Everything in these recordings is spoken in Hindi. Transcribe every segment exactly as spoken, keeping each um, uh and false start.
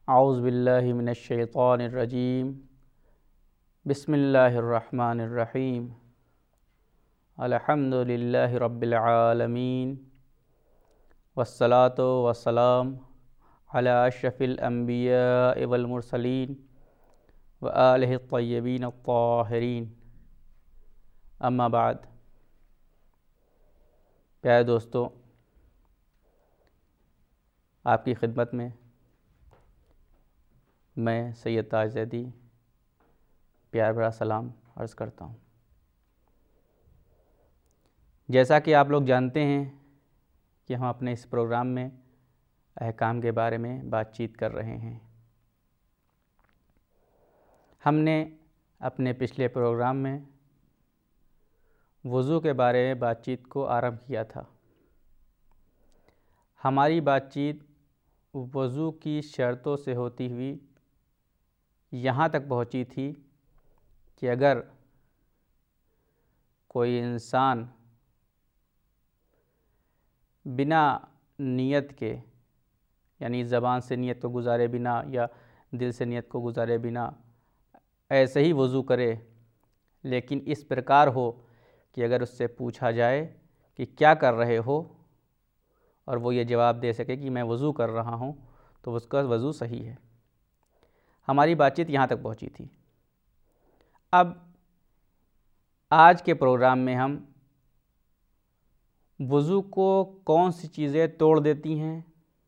औज़ु बिल्लाहि मिनश्शैतानिर्रजीम बिस्मिल्लाहिर्रहमानिर्रहीम अल्हम्दुलिल्लाहि रब्बिल आलमीन वस्सलातु वस्सलाम अला अशरफिल अंबिया वल मुरसलीन व आलिहि तय्यबीन अत्ताहिरीन। अम्मा बाद। प्यारे दोस्तों, आपकी खिदमत में मैं सैयद ताज ज़ैदी प्यार भरा सलाम अर्ज़ करता हूँ। जैसा कि आप लोग जानते हैं कि हम अपने इस प्रोग्राम में अहकाम के बारे में बातचीत कर रहे हैं। हमने अपने पिछले प्रोग्राम में वज़ू के बारे में बातचीत को आरंभ किया था। हमारी बातचीत वज़ू की शर्तों से होती हुई यहाँ तक पहुँची थी कि अगर कोई इंसान बिना नियत के, यानी ज़बान से नियत को गुजारे बिना या दिल से नियत को गुजारे बिना ऐसे ही वज़ू करे, लेकिन इस प्रकार हो कि अगर उससे पूछा जाए कि क्या कर रहे हो और वो ये जवाब दे सके कि मैं वज़ू कर रहा हूँ, तो उसका वज़ू सही है। हमारी बातचीत यहाँ तक पहुँची थी। अब आज के प्रोग्राम में हम वज़ू को कौन सी चीज़ें तोड़ देती हैं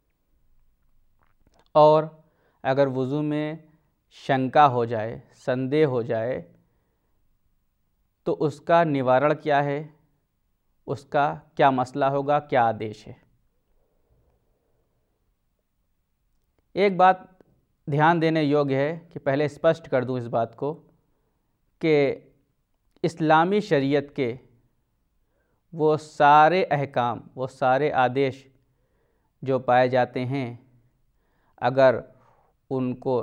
और अगर वज़ू में शंका हो जाए, संदेह हो जाए, तो उसका निवारण क्या है, उसका क्या मसला होगा, क्या आदेश है। एक बात ध्यान देने योग्य है कि पहले स्पष्ट कर दूं इस बात को कि इस्लामी शरीयत के वो सारे अहकाम, वो सारे आदेश जो पाए जाते हैं, अगर उनको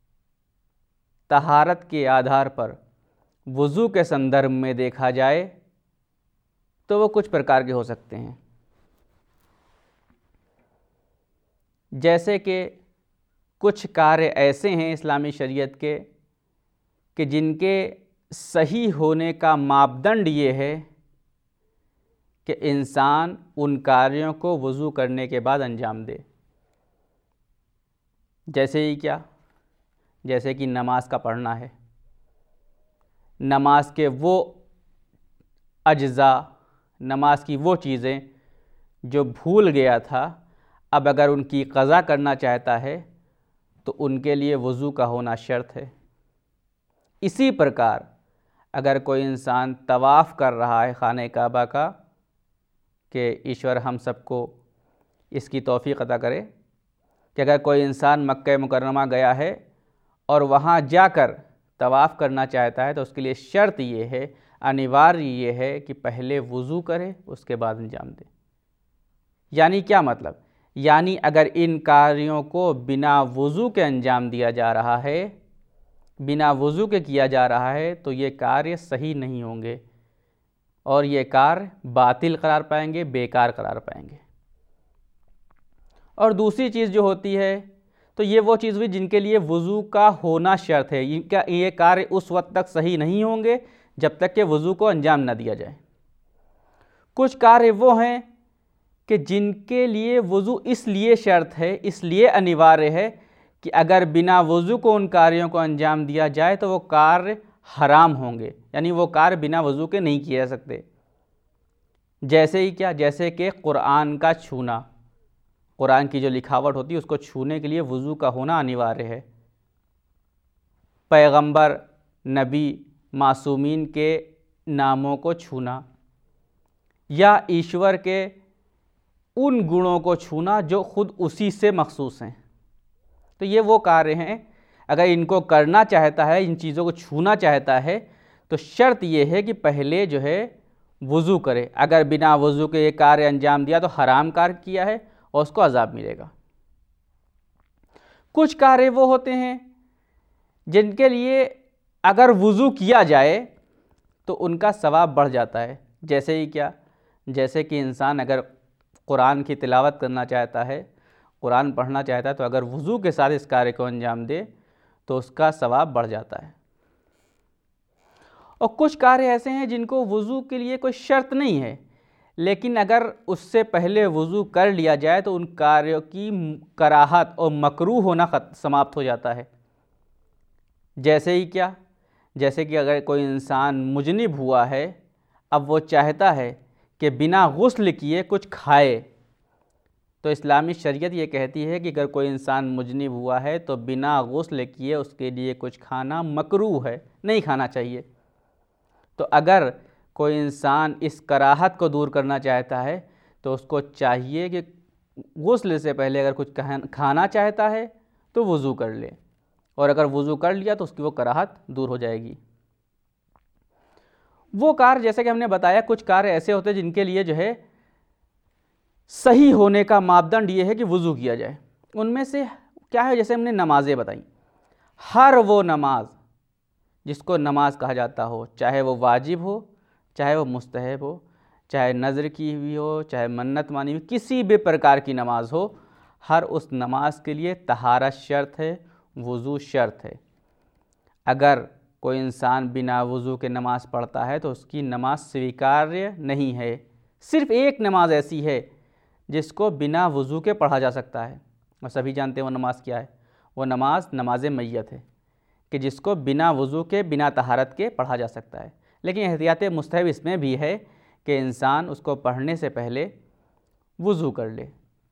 तहारत के आधार पर वज़ू के संदर्भ में देखा जाए तो वो कुछ प्रकार के हो सकते हैं। जैसे कि कुछ कार्य ऐसे हैं इस्लामी शरीयत के कि जिनके सही होने का मापदंड ये है कि इंसान उन कार्यों को वज़ू करने के बाद अंजाम दे। जैसे ही क्या? जैसे कि नमाज का पढ़ना है। नमाज के वो अज्ज़ा, नमाज की वो चीज़ें जो भूल गया था, अब अगर उनकी क़ज़ा करना चाहता है तो उनके लिए वज़ू का होना शर्त है। इसी प्रकार अगर कोई इंसान तवाफ़ कर रहा है खाने काबा का, कि ईश्वर हम सबको इसकी तौफ़ीक़ अता करे, कि अगर कोई इंसान मक्का मुकर्रमा गया है और वहाँ जाकर तवाफ़ करना चाहता है तो उसके लिए शर्त ये है, अनिवार्य ये है कि पहले वज़ू करे, उसके बाद अंजाम दे। यानी क्या मतलब? यानी अगर इन कार्यों को बिना वज़ू के अंजाम दिया जा रहा है, बिना वज़ू के किया जा रहा है, तो ये कार्य सही नहीं होंगे और ये कार्य बातिल करार पाएंगे, बेकार करार पाएंगे। और दूसरी चीज़ जो होती है, तो ये वो चीज़ हुई जिनके लिए वज़ू का होना शर्त है। इनका ये कार्य उस वक्त तक सही नहीं होंगे जब तक कि वज़ू को अंजाम न दिया जाए। कुछ कार्य वो हैं कि जिनके लिए वज़ू इसलिए शर्त है, इसलिए अनिवार्य है कि अगर बिना वज़ू को उन कार्यों को अंजाम दिया जाए तो वो कार्य हराम होंगे, यानी वो कार्य बिना वज़ू के नहीं किए जा सकते। जैसे ही क्या? जैसे कि कुरान का छूना, कुरान की जो लिखावट होती है उसको छूने के लिए वज़ू का होना अनिवार्य है। पैगंबर, नबी, मासूमीन के नामों को छूना या ईश्वर के उन गुणों को छूना जो खुद उसी से मखसूस हैं, तो ये वो कार्य हैं। अगर इनको करना चाहता है, इन चीज़ों को छूना चाहता है, तो शर्त ये है कि पहले जो है वज़ू करे। अगर बिना वज़ू के ये कार्य अंजाम दिया तो हराम कार्य किया है और उसको अज़ाब मिलेगा। कुछ कार्य वो होते हैं जिनके लिए अगर वज़ू किया जाए तो उनका सवाब बढ़ जाता है। जैसे ही क्या? जैसे कि इंसान अगर कुरान की तिलावत करना चाहता है कुरान पढ़ना चाहता है तो अगर वज़ू के साथ इस कार्य को अंजाम दे तो उसका सवाब बढ़ जाता है। और कुछ कार्य ऐसे हैं जिनको वज़ू के लिए कोई शर्त नहीं है, लेकिन अगर उससे पहले वज़ू कर लिया जाए तो उन कार्यों की कराहत और मकरूह होना खत समाप्त हो जाता है। जैसे ही क्या, जैसे कि अगर कोई इंसान मुजनिब हुआ है, अब वो चाहता है कि बिना गुस्ल किए कुछ खाए, तो इस्लामी शरीयत ये कहती है कि अगर कोई इंसान मुजनिब हुआ है तो बिना गुस्ल किए उसके लिए कुछ खाना मकरूह है, नहीं खाना चाहिए। तो अगर कोई इंसान इस कराहत को दूर करना चाहता है तो उसको चाहिए कि गुस्ल से पहले अगर कुछ खाना चाहता है तो वज़ू कर ले, और अगर वज़ू कर लिया तो उसकी वो कराहत दूर हो जाएगी। वो कार्य जैसे कि हमने बताया, कुछ कार्य ऐसे होते हैं जिनके लिए जो है सही होने का मापदंड ये है कि वज़ू किया जाए। उनमें से क्या है, जैसे हमने नमाज़ें बताई, हर वो नमाज जिसको नमाज कहा जाता हो, चाहे वो वाजिब हो, चाहे वो मुस्तहब हो, चाहे नज़र की हुई हो, चाहे मन्नत मानी हुई, किसी भी प्रकार की नमाज हो, हर उस नमाज के लिए तहारत शर्त है, वज़ू शर्त है। अगर कोई इंसान बिना वज़ू के नमाज़ पढ़ता है तो उसकी नमाज स्वीकार्य नहीं है। सिर्फ़ एक नमाज ऐसी है जिसको बिना वज़ू के पढ़ा जा सकता है, और सभी जानते हैं वो नमाज क्या है। वो नमाज नमाज मैयत है कि जिसको बिना वज़ू के, बिना तहारत के पढ़ा जा सकता है। लेकिन एहतियात मुस्तहब इसमें भी है कि इंसान उसको पढ़ने से पहले वज़ू कर ले।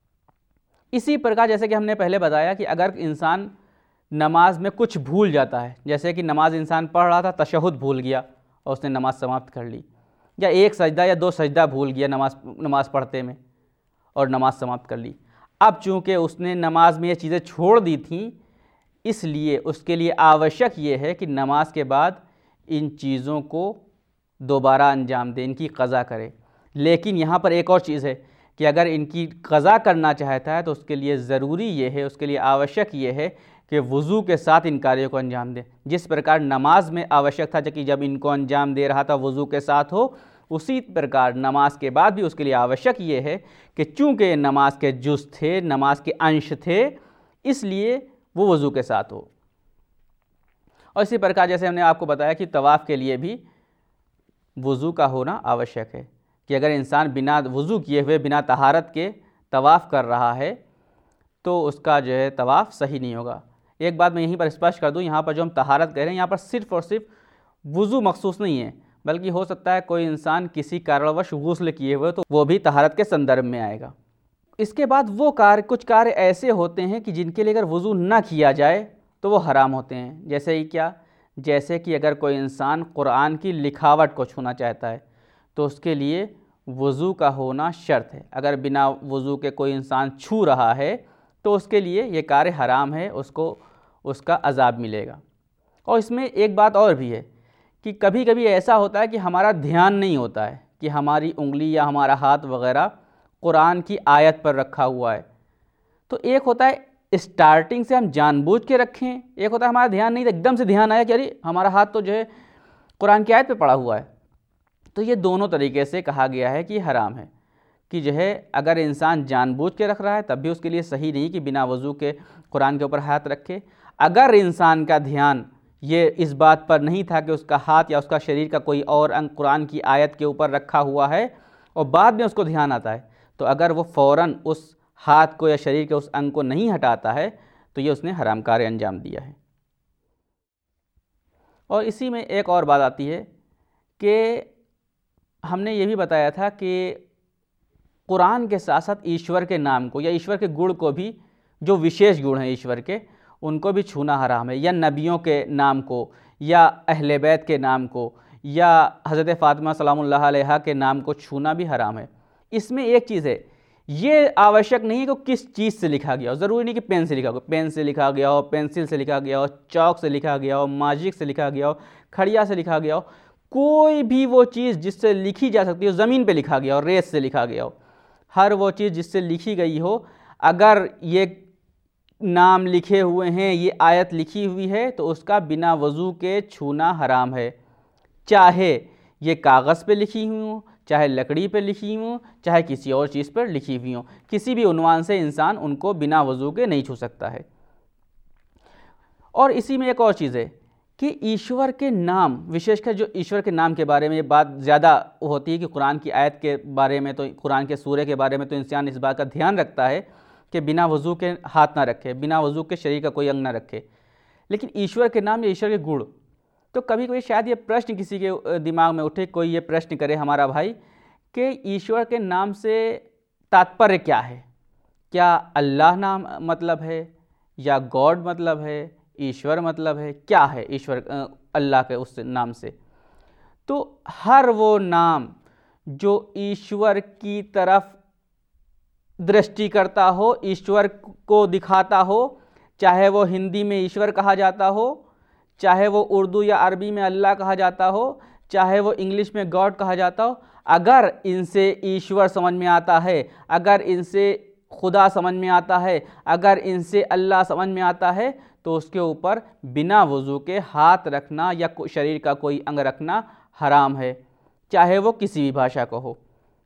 इसी प्रकार जैसे कि हमने पहले बताया कि अगर इंसान नमाज में कुछ भूल जाता है, जैसे कि नमाज इंसान पढ़ रहा था, तशहुद भूल गया और उसने नमाज समाप्त कर ली, या एक सजदा या दो सजदा भूल गया नमाज नमाज पढ़ते में और नमाज समाप्त कर ली। अब चूँकि उसने नमाज में ये चीज़ें छोड़ दी थीं, इसलिए उसके लिए आवश्यक ये है कि नमाज के बाद इन चीज़ों को दोबारा अंजाम दे, इनकी क़ज़ा करे। लेकिन यहाँ पर एक और चीज़ है कि अगर इनकी क़ज़ा करना चाहता है तो उसके लिए ज़रूरी ये है, उसके लिए आवश्यक ये है कि वज़ू के साथ इन कार्यों को अंजाम दे। जिस प्रकार नमाज में आवश्यक था कि जब इनको अंजाम दे रहा था वज़ू के साथ हो, उसी प्रकार नमाज के बाद भी उसके लिए आवश्यक ये है कि चूँकि नमाज के जुज़ थे, नमाज के अंश थे, इसलिए वो वज़ू के साथ हो। और इसी प्रकार जैसे हमने आपको बताया कि तवाफ़ के लिए भी वज़ू का होना आवश्यक है, कि अगर इंसान बिना वज़ू किए हुए, बिना तहारत के तवाफ़ कर रहा है तो उसका जो है तवाफ़ सही नहीं होगा। एक बात मैं यहीं पर स्पष्ट कर दूं, यहाँ पर जो हम तहारत कह रहे हैं, यहाँ पर सिर्फ़ और सिर्फ वज़ू मखसूस नहीं है, बल्कि हो सकता है कोई इंसान किसी कारणवश गुस्ल किए हुए तो वो भी तहारत के संदर्भ में आएगा। इसके बाद वो कार्य, कुछ कार्य ऐसे होते हैं कि जिनके लिए अगर वज़ू ना किया जाए तो वो हराम होते हैं। जैसे ही क्या, जैसे कि अगर कोई इंसान कुरान की लिखावट को छूना चाहता है तो उसके लिए वज़ू का होना शर्त है। अगर बिना वज़ू के कोई इंसान छू रहा है तो उसके लिए ये कार्य हराम है, उसको उसका अज़ाब मिलेगा। और इसमें एक बात और भी है कि कभी कभी ऐसा होता है कि हमारा ध्यान नहीं होता है कि हमारी उंगली या हमारा हाथ वग़ैरह कुरान की आयत पर रखा हुआ है। तो एक होता है स्टार्टिंग से हम जानबूझ के रखें, एक होता है हमारा ध्यान नहीं था, एकदम से ध्यान आया कि अरे हमारा हाथ तो जो है कुरान की आयत पे पड़ा हुआ है। तो ये दोनों तरीके से कहा गया है कि हराम है, कि जो है अगर इंसान जानबूझ के रख रहा है तब भी उसके लिए सही नहीं कि बिना वज़ू के कुरान के ऊपर हाथ रखे। अगर इंसान का ध्यान ये इस बात पर नहीं था कि उसका हाथ या उसका शरीर का कोई और अंग कुरान की आयत के ऊपर रखा हुआ है और बाद में उसको ध्यान आता है, तो अगर वो फ़ौरन उस हाथ को या शरीर के उस अंग को नहीं हटाता है तो ये उसने हराम कार्य अंजाम दिया है। और इसी में एक और बात आती है कि हमने ये भी बताया था कि कुरान के साथ साथ ईश्वर के नाम को या ईश्वर के गुण को भी, जो विशेष गुण हैं ईश्वर के, उनको भी छूना हराम है, या नबियों के नाम को या अहले बैत के नाम को या हज़रत फ़ातिमा सलामुल्लाह अलैहा के नाम को छूना भी हराम है। इसमें एक चीज़ है, ये आवश्यक नहीं है कि किस चीज़ से लिखा गया हो। ज़रूरी नहीं कि पेन से लिखा हो, पेन से लिखा गया हो, पेंसिल से लिखा गया हो, चौक से लिखा गया हो, माजिक से लिखा गया हो, खड़िया से लिखा गया हो, कोई भी वो चीज़ जिससे लिखी जा सकती हो, ज़मीन पे लिखा गया हो, रेत से लिखा गया हो, हर वो चीज़ जिससे लिखी गई हो, अगर ये नाम लिखे हुए हैं, ये आयत लिखी हुई है, तो उसका बिना वज़ू के छूना हराम है। चाहे ये कागज़ पे लिखी हुई हो, चाहे लकड़ी पर लिखी हों, चाहे किसी और चीज़ पर लिखी हुई हों, किसी भी उन्वान से इंसान उनको बिना वज़ू के नहीं छू सकता है। और इसी में एक और चीज़ है कि ईश्वर के नाम, विशेषकर जो ईश्वर के नाम के बारे में ये बात ज़्यादा होती है कि कुरान की आयत के बारे में, तो कुरान के सूरे के बारे में तो इंसान इस बात का ध्यान रखता है कि बिना वज़ू के हाथ ना रखे, बिना वज़ू के शरीर का कोई अंग ना रखे। लेकिन ईश्वर के नाम या ईश्वर के गुण, तो कभी कभी शायद ये प्रश्न किसी के दिमाग में उठे, कोई ये प्रश्न करे हमारा भाई कि ईश्वर के नाम से तात्पर्य क्या है? क्या अल्लाह नाम मतलब है, या गॉड मतलब है, ईश्वर मतलब है, क्या है ईश्वर अल्लाह के उस नाम से? तो हर वो नाम जो ईश्वर की तरफ दृष्टि करता हो, ईश्वर को दिखाता हो, चाहे वो हिंदी में ईश्वर कहा जाता हो, चाहे वो उर्दू या अरबी में अल्लाह कहा जाता हो, चाहे वो इंग्लिश में गॉड कहा जाता हो, अगर इनसे ईश्वर समझ में आता है, अगर इनसे खुदा समझ में आता है, अगर इनसे अल्लाह समझ में आता है, तो उसके ऊपर बिना वज़ू के हाथ रखना या शरीर का कोई अंग रखना हराम है, चाहे वो किसी भी भाषा का हो।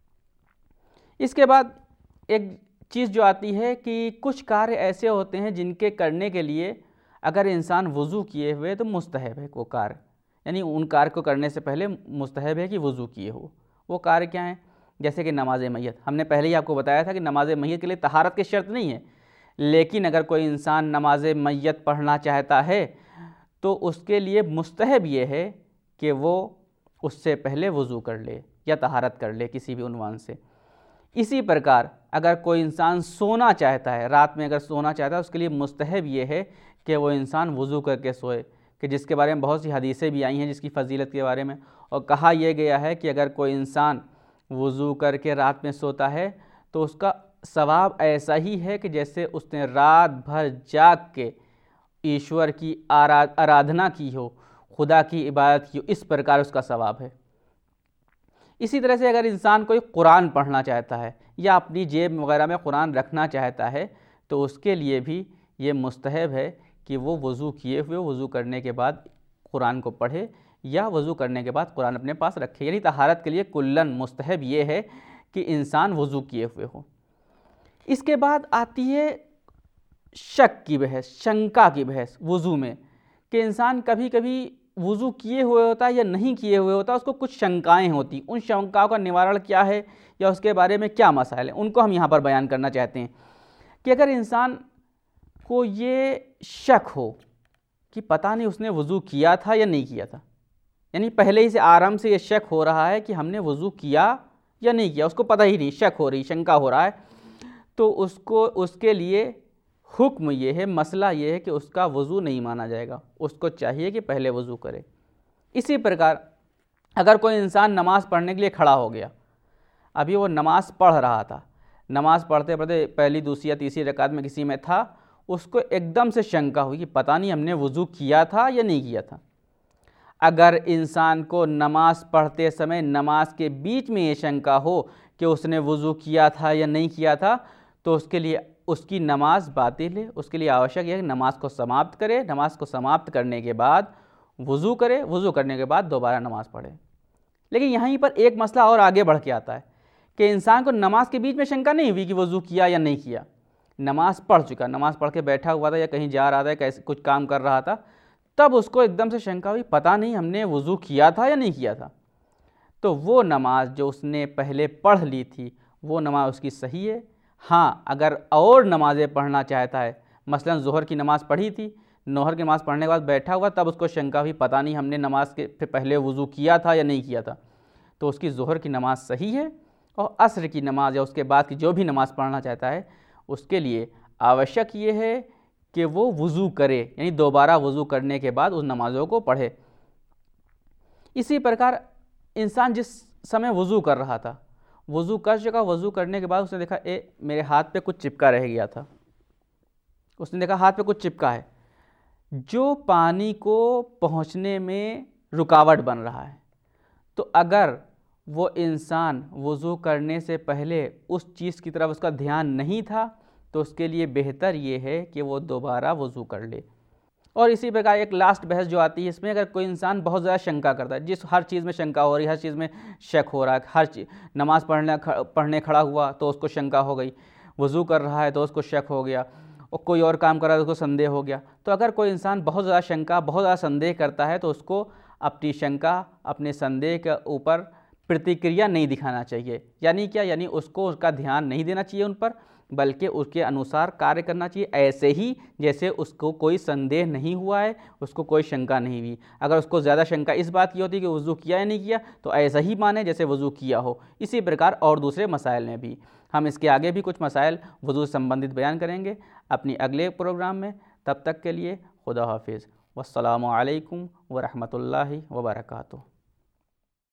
इसके बाद एक चीज़ जो आती है कि कुछ कार्य ऐसे होते हैं जिनके करने के लिए अगर इंसान वज़ू किए हुए तो मुस्तहब है वो कार्य, यानी उन कार्य को करने से पहले मुस्तहब है कि वज़ू किए हो। वो कार्य क्या है? जैसे कि नमाज मैयत। हमने पहले ही आपको बताया था कि नमाज मैयत के लिए तहारत की शर्त नहीं है, लेकिन अगर कोई इंसान नमाज मैयत पढ़ना चाहता है तो उसके लिए मुस्तहब ये है कि वो उससे पहले वज़ू कर ले या तहारत कर ले किसी भी उन्वान से। इसी प्रकार अगर कोई इंसान सोना चाहता है, रात में अगर सोना चाहता है, उसके लिए मुस्तहब ये है कि वो इंसान वज़ू करके सोए, कि जिसके बारे में बहुत सी हदीसें भी आई हैं जिसकी फ़जीलत के बारे में, और कहा यह गया है कि अगर कोई इंसान वज़ू करके रात में सोता है तो उसका सवाब ऐसा ही है कि जैसे उसने रात भर जाग के ईश्वर की आरा आराधना की हो, खुदा की इबादत की हो, इस प्रकार उसका सवाब है। इसी तरह से अगर इंसान कोई कुरान पढ़ना चाहता है या अपनी जेब वगैरह में कुरान रखना चाहता है तो उसके लिए भी ये मुस्तहब है कि वो वज़ू किए हुए, वज़ू करने के बाद कुरान को पढ़े या वज़ू करने के बाद कुरान अपने पास रखे। यानी तहारत के लिए कुल्लन मुस्तहब ये है कि इंसान वज़ू किए हुए हो। इसके बाद आती है शक की बहस, शंका की बहस वज़ू में, कि इंसान कभी कभी वज़ू किए हुए होता है या नहीं किए हुए होता, उसको कुछ शंकाएं होती, उन शंकाओं का निवारण क्या है या उसके बारे में क्या मसाइल हैं, उनको हम यहाँ पर बयान करना चाहते हैं। कि अगर इंसान को ये शक हो कि पता नहीं उसने वज़ू किया था या नहीं किया था, यानी पहले ही से आराम से ये शक हो रहा है कि हमने वज़ू किया या नहीं किया, उसको पता ही नहीं, शक हो रही, शंका हो रहा है, तो उसको उसके लिए हुक्म ये है, मसला ये है कि उसका वज़ू नहीं माना जाएगा, उसको चाहिए कि पहले वज़ू करे। इसी प्रकार अगर कोई इंसान नमाज़ पढ़ने के लिए खड़ा हो गया, अभी वो नमाज़ पढ़ रहा था, नमाज़ पढ़ते पढ़ते पहली दूसरी या तीसरी रकात में किसी में था, उसको एकदम से शंका हुई कि पता नहीं हमने वज़ू किया था या नहीं किया था। अगर इंसान को नमाज़ पढ़ते समय नमाज के बीच में ये शंका हो कि उसने वज़ू किया था या नहीं किया था, तो उसके लिए उसकी नमाज बातिल है। उसके लिए आवश्यक है कि नमाज को समाप्त करे, नमाज को समाप्त करने के बाद वज़ू करे, वज़ू करने के बाद दोबारा नमाज पढ़े। लेकिन यहीं पर एक मसला और आगे बढ़ के आता है कि इंसान को नमाज के बीच में शंका नहीं हुई कि वज़ू किया या नहीं किया, नमाज पढ़ चुका, नमाज पढ़ के बैठा हुआ था या कहीं जा रहा था, कैसे कुछ काम कर रहा था, तब उसको एकदम से शंका हुई पता नहीं हमने वज़ू किया था या नहीं किया था। तो वो नमाज जो उसने पहले पढ़ ली थी वो नमाज उसकी सही है। हाँ, अगर और नमाज़ें पढ़ना चाहता है, मसलन ज़ोहर की नमाज़ पढ़ी थी, नोहर की नमाज़ पढ़ने के बाद बैठा हुआ, तब उसको शंका हुई पता नहीं हमने नमाज के पहले वज़ू किया था या नहीं किया था, तो उसकी ज़ोहर की नमाज़ सही है। और असर की नमाज़ या उसके बाद की जो भी नमाज़ पढ़ना चाहता है उसके लिए आवश्यक ये है कि वो वज़ू करे, यानी दोबारा वज़ू करने के बाद उन नमाज़ों को पढ़े। इसी प्रकार इंसान जिस समय वज़ू कर रहा था, वज़ू कर चुका, वज़ू करने के बाद उसने देखा ए मेरे हाथ पे कुछ चिपका रह गया था, उसने देखा हाथ पे कुछ चिपका है जो पानी को पहुंचने में रुकावट बन रहा है। तो अगर वो इंसान वज़ू करने से पहले उस चीज़ की तरफ उसका ध्यान नहीं था तो उसके लिए बेहतर ये है कि वो दोबारा वज़ू कर ले। और इसी प्रकार एक लास्ट बहस जो आती है, इसमें अगर कोई इंसान बहुत ज़्यादा शंका करता है, जिस हर चीज़ में शंका हो रही है, हर चीज़ में शक हो रहा है, हर चीज़ नमाज़ पढ़ने पढ़ने खड़ा हुआ तो उसको शंका हो गई, वज़ू कर रहा है तो उसको शक हो गया, और कोई और काम कर रहा है तो उसको संदेह हो गया। तो अगर कोई इंसान बहुत ज़्यादा शंका, बहुत ज़्यादा संदेह करता है तो उसको अपनी शंका, अपने संदेह के ऊपर प्रतिक्रिया नहीं दिखाना चाहिए। यानी क्या? यानी उसको उसका ध्यान नहीं देना चाहिए उन पर, बल्कि उसके अनुसार कार्य करना चाहिए, ऐसे ही जैसे उसको कोई संदेह नहीं हुआ है, उसको कोई शंका नहीं हुई। अगर उसको ज़्यादा शंका इस बात की होती कि वज़ू किया या नहीं किया, तो ऐसा ही माने जैसे वज़ू किया हो। इसी प्रकार और दूसरे मसाइल में भी। हम इसके आगे भी कुछ मसाइल वज़ू से संबंधित बयान करेंगे अपनी अगले प्रोग्राम में। तब तक के लिए खुदा हाफिज़। वस्सलामु अलैकुम व रहमतुल्लाहि व बरकातुहू।